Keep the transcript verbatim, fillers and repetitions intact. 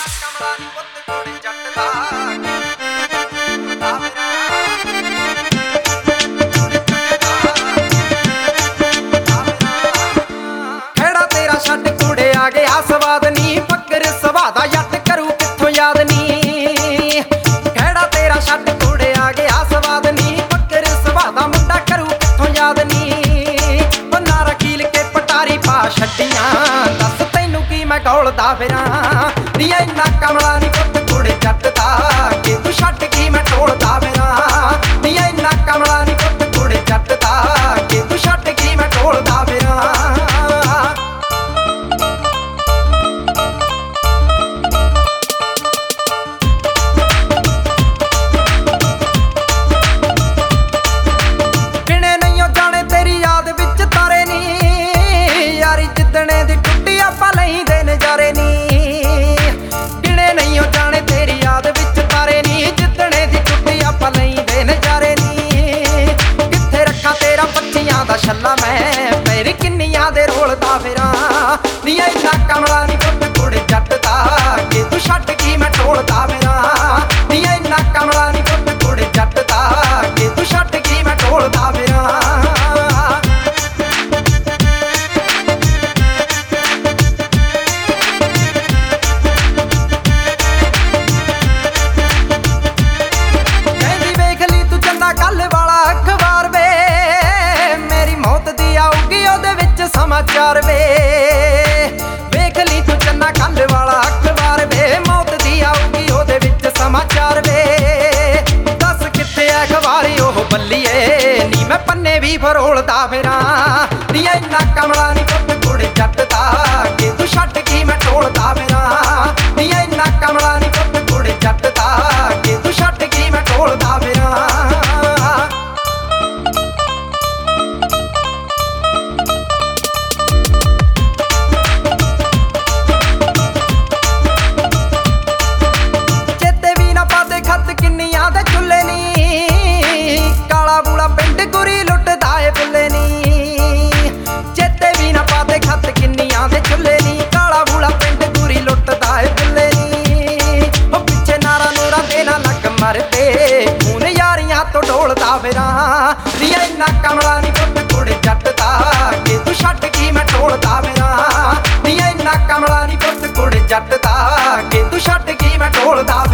ਕਮਲਾ ਨੀ ਪੁੱਤ ਕੁੜੀ ਜੱਟ ਦਾ ਖੇੜਾ ਤੇਰਾ ਛੱਡ ਕੁੜੇ ਆ ਗਿਆ ਸਵਾਦ ਨੀ ਫੱਕਰ ਸੁਭਾ ਦਾ ਜੱਟ ਕਰੂ ਕਿੱਥੋਂ ਯਾਦ ਨੀ ਖੇੜਾ ਤੇਰਾ ਛੱਡ ਕੁੜੇ ਆ ਗਿਆ ਸਵਾਦ ਨੀ ਫੱਕਰ ਸੁਭਾ ਦਾ ਮੁੰਡਾ ਕਰੂ ਕਿੱਥੋਂ ਯਾਦ ਨੀ ਉਹ ਨਾ ਰਖੀਲ ਕੇ ਪਟਾਰੀ ਪਾ ਛੱਡੀਆਂ ਦੱਸ ਤੈਨੂੰ ਕੀ ਮੈਂ ਗੌਲਦਾ ਫਿਰਾਂ ਨੀ ਇੰਨਾ ਕਮਲਾ ਨੀ ਪੁੱਤ ਕੁੜੇ ਜੱਟ ਦਾ ਕਿ ਤੂੰ ਛੱਡ ਕੀ ਮੈਂ ਢੋਲਦਾ ਫਿਰਾਂ ਨੀ ਇੰਨਾ ਕਮਲਾ ਨੀ ਪੁੱਤ ਕੁੜੇ ਜੱਟ ਦਾ ਕਿ ਤੂੰ ਛੱਡ ਕੀ ਮੈਂ ਢੋਲਦਾ ਫਿਰਾਂ ਛੱਲਾ ਮੈਂ ਪੈਰ ਕਿੰਨੀਆਂ ਦੇ ਰੋਲਦਾ ਫਿਰਾਂ ਨੀ ਇੰਨਾ ਕਮਲਾ ਨੀ ਪੁੱਤ ਕੁੜੇ ਜੱਟ ਦਾ ਕਿ ਤੂੰ ਛੱਡ ਕੀ ਮੈਂ ਢੋਲਦਾ ਫਿਰਾਂ ਨੀ ਇੰਨਾ ਕਮਲਾ ਨੀ ਪੁੱਤ ਕੁੜੇ ਜੱਟ ਦਾ ਕਿ ਤੂੰ ਛੱਡ ਕੀ ਮੈਂ ਢੋਲਦਾ ਫਿਰਾਂ ਕਹਿੰਦੀ ਵੇਖ ਲਈ ਤੂੰ ਚੰਨਾ ਕੱਲ ਵਾਲਾ ਅਖਬਾਰ ਵੇ ਸਮਾਚਾਰ ਵੇ ਵੇਖ ਲਈ ਤੂੰ ਚੰਨਾ ਕੱਲ ਵਾਲਾ ਅਖਬਾਰ ਵੇ ਮੌਤ ਦੀ ਆਊਗੀ ਉਹਦੇ ਵਿੱਚ ਸਮਾਚਾਰ ਵੇ ਦੱਸ ਕਿੱਥੇ ਐ ਅਖਬਾਰੀ ਉਹ ਬੱਲੀਏ ਨੀ ਮੈਂ ਪੰਨੇ ਵੀ ਫਰੋਲਦਾ ਫਿਰਾਂ ਨੀ ਇੰਨਾ ਕਮਲਾ ਨੀ ਪੁੱਤ ਕੁੜੇ ਜੱਟ ਦਾ ਕਿ ਤੂੰ ਛੱਡ ਕੀ ਮੈਂ ਢੋਲਦਾ ਫਿਰਾਂ ਨੀ ਇੰਨਾ ਕਮਲਾ ਨੀ ਪੁੱਤ ਕੁੜੇ ਜੱਟ ਦਾ ਕਿ ਤੂੰ ਛੱਡ ਕੀ ਮੈਂ ਢੋਲਦਾ ਫਿਰਾਂ ਕਿੰਨੀਆਂ ਦੇ ਚੁੱਲੇ ਨੀ ਕਾਲਾ ਬੂਲਾ ਪਿੰਡ ਗੁਰੀ ਲੁੱਟਦਾ ਏ ਬੁੱਲੇ ਨੀ ਚੇਤੇ ਵੀ ਨਾ ਪਾਦੇ ਖੱਤ ਕਿੰਨੀਆਂ ਦੇ ਚੁੱਲੇ ਨੀ ਕਾਲਾ ਬੂਲਾ ਪਿੰਡ ਗੁਰੀ ਲੁੱਟਦਾ ਏ ਬੁੱਲੇ ਨੀ ਉਹ ਪਿੱਛੇ ਨਾਰਾ ਨੂਰਾ ਦੇ ਨਾ ਲੱਗ ਮਰਦੇ ਹੁਣ ਯਾਰੀਆਂ ਤੋਂ ਢੋਲਦਾ ਫਿਰਾਂ ਨੀ ਇੰਨਾ ਕਮਲਾ ਨੀ ਪੁੱਤ ਕੁੜੇ ਜੱਟ ਦਾ ਕਿ ਤੂੰ ਛੱਡ ਕੀ ਮੈਂ ਢੋਲਦਾ ਫਿਰਾਂ ਨੀ ਇੰਨਾ ਕਮਲਾ ਨੀ ਪੁੱਤ ਕੁੜੇ ਜੱਟ ਦਾ ਕਿ ਤੂੰ ਛੱਡ ਕੀ ਮੈਂ ਢੋਲਦਾ